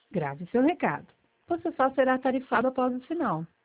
Grave seu recado. Você só será tarifado após o sinal.